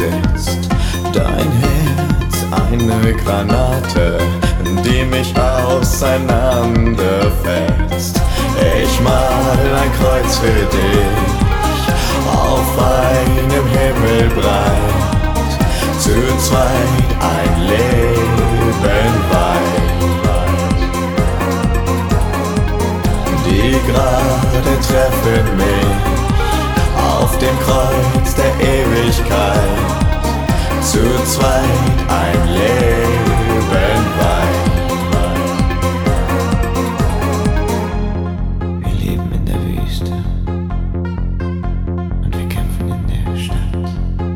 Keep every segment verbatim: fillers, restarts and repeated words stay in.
ist dein Herz eine Granate, die mich auseinanderfetzt. Ich mal ein Kreuz für dich auf einem Himmel breit, zu zweit ein Leben weit. Die gerade treffen mich auf dem Kreuz der Ewigkeit, zu zweit ein Leben weit. Wir leben in der Wüste und wir kämpfen in der Stadt.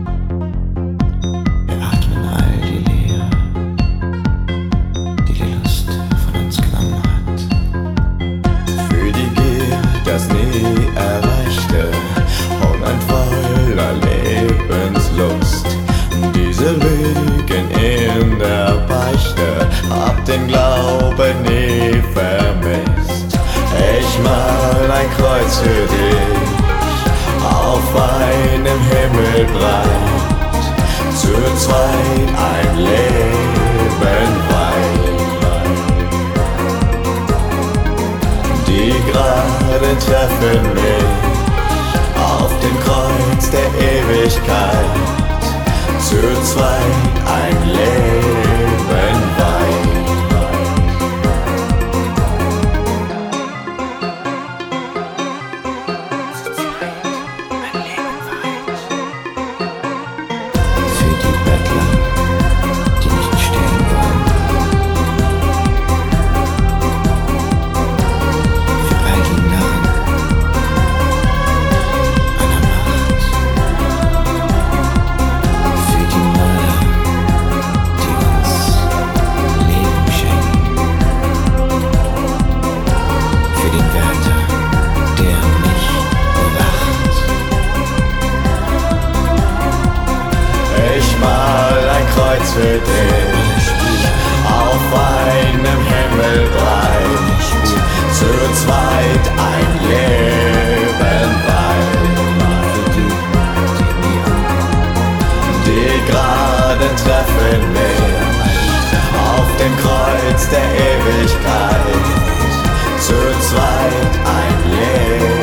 Wir atmen all die Leere, die die Lust von uns genommen hat. Für die Gier, das nie erreichte, hungern voller Lebenslust. Diese Lügen in der Beichte, hab den Glauben nie vermisst. Ich mal ein Kreuz für dich auf einem Himmel breit, zu zweit ein Leben weit. Die gerade treffen mich auf dem Kreuz der Ewigkeit, zu zweit ein Leben weit. Für die Bettler, die nicht stehen wollen. Für all die Narren einer Macht. Für die Mörder, die uns Leben schenken. Für den Wärter, der mich bewacht. Ich mal ein Kreuz für dich auf einem Himmel breit, zu zweit ein Leben weit. Die gerade treffen mich auf dem Kreuz der Ewigkeit, zu zweit ein Leben